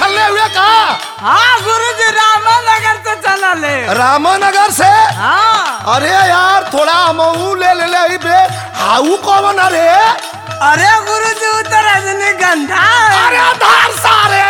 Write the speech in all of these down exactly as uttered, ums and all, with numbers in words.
चलने हुए कहा? हाँ गुरुजी रामनगर से चला ले। रामनगर से? हाँ। अरे यार थोड़ा मऊ ले ले ले बे। हाउ कौन अरे? अरे गुरुजी उतर रजनीगंधा। अरे आधार सारे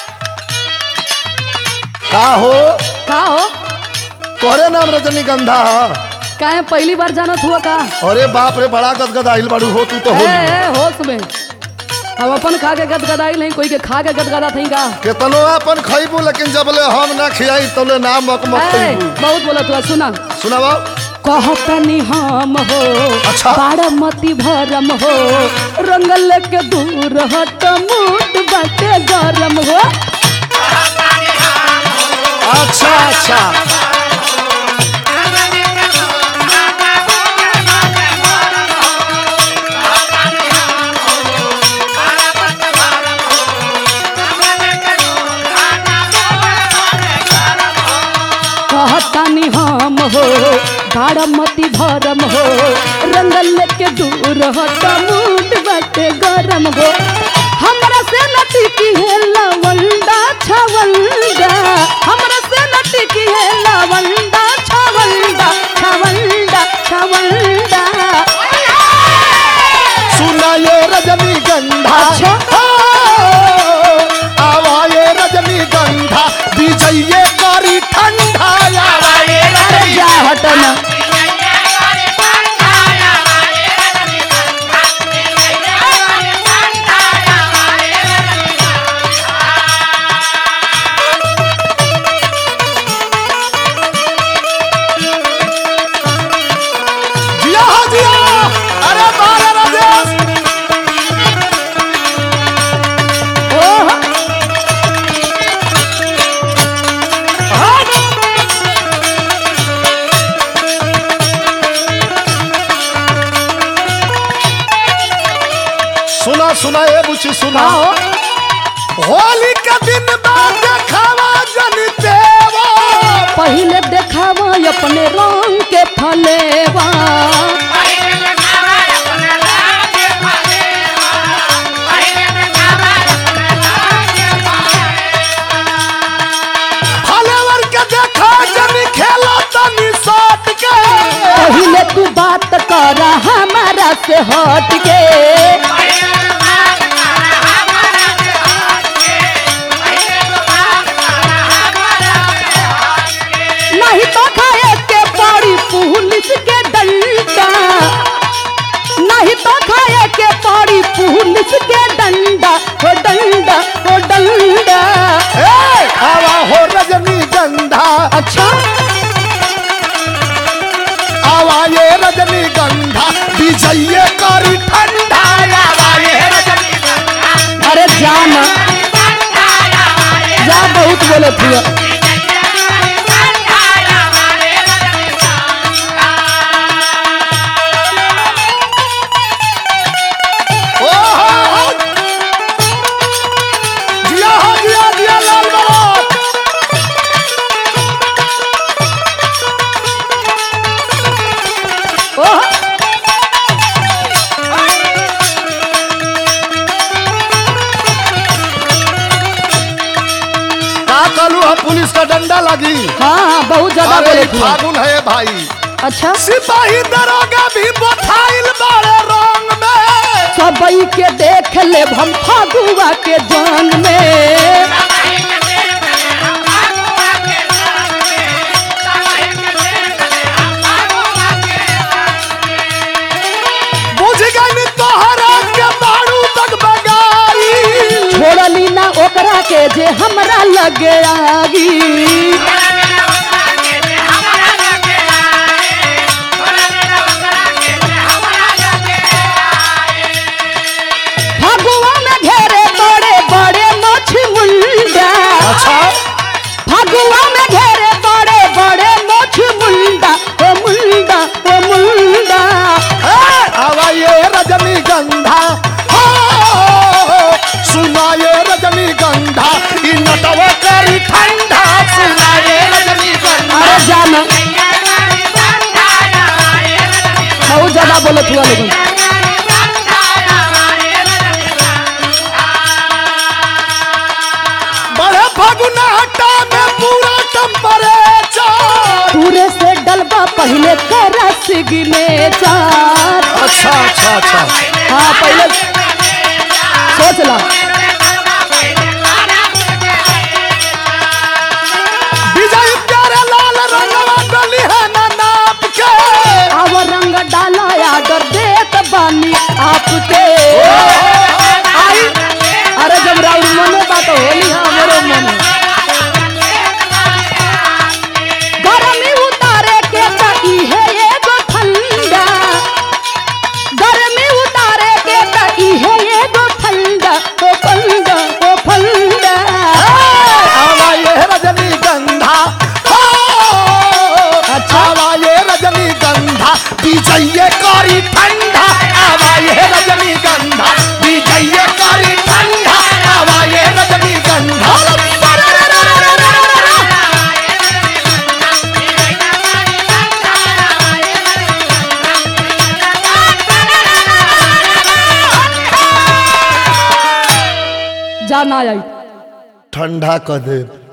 का हो का हो तोरे नाम रजनीगंधा? का है पहली बार जानत हुआ का? अरे बाप रे बड़ा गदगद आइल बाड़ू हो तू तो हो। ए, ए, होश में हम अपन खा के गदगदाई नहीं कोई के खा के गदगदा थी का? केतनो अपन खइबू लेकिन जबले हम ना खियाई तबले नाम मक मक खइबू। बहुत बोलत हुआ सुना सुनावा। कहतनी हम हो अच्छा। बारामती भरम हो रंगल के दूर हट मुट बाटे गरम हो। अच्छा अच्छा कहतनी हम हो बारामती भरम हो रंगल के दूर हट मुट बाटे गरम हो। हमरा से नटी की है लवंडा छवंडा हमरा से नटी की है लवंडा छवंडा छवंडा छवंडा। सुना ये रजनीगंधा। अच्छा। आवा ये रजनीगंधा विजय करी ठंडा। आवा ये अरे जा हटना। जिया जिया अरे बारे राजेश। ओह सुना सुना ये बुची सुना। हो होली के दिन बाद देखावा जन देवा। पहले देखावा अपने रंग के फलेवा फलेवर के देखा जन खेला तनी साथ के। पहले तू बात कर हमारा से हट के। नहीं तो खाए के पड़ी पुलिस के डंडा नहीं तो खाए के पड़ी पुलिस के डंडा हो डंडा हो डंडा। ए, आवा हो रजनीगंधा। अच्छा आवा ये रजनीगंधा विजय करी ठंडा। आवा ये रजनीगंधा। अरे जाना जा बहुत बोले थी। ओ हो हो। जिया हो जिया जिया लाल बाबा। ओह का कलू हम पुलिस का डंडा लगी। हाँ हाँ बहुत ज्यादा अरे बोले थी। फागुन है भाई। अच्छा सिपाही दरोगा भी बोथाइल बारे रंग में। सबई के देख ले हम फागुआ के जंग में। बुझ गई तोहरा के बाड़ू तक बगाई। छोड़ली ना ओकरा के जे हमरा लगे आगी। फागुआ में घेरे बड़े बड़े मछ मुंडा। अच्छा फागुआ में घेरे बड़े बड़े मछ मुंडा ओ मुंडा ओ मुंडा। ए, आवा ये रजनीगंधा। हो, सुना ये रजनीगंधा ई नटवा करी ठंडा। सुना ये रजनीगंधा। अरे जाना बहुत ज्यादा बोलत हुआ लोगन। बढ़ सिग्नेचर। अच्छा अच्छा अच्छा हाँ पहले सोच ला। विजय प्यारे लाल रंगवा डली है ना नाप के। अब रंग डाला आडर देत बानी आपके। आई अरे जब राउर मने बात होली हमरो मन। गर्मी उतारे के तई है एगो ठंडा। गर्मी उतारे के तई है एगो ठंडा। ओ फंडा ओ फंडा। आवा ये रजनीगंधा हो। अच्छा। आवा ये रजनीगंधा विजय कारी ठंडा। आवा ये रजनीगंधा विजय कारी ठंडा। आवा ये रजनीगंधा। जाना आई ठंडा कर दे।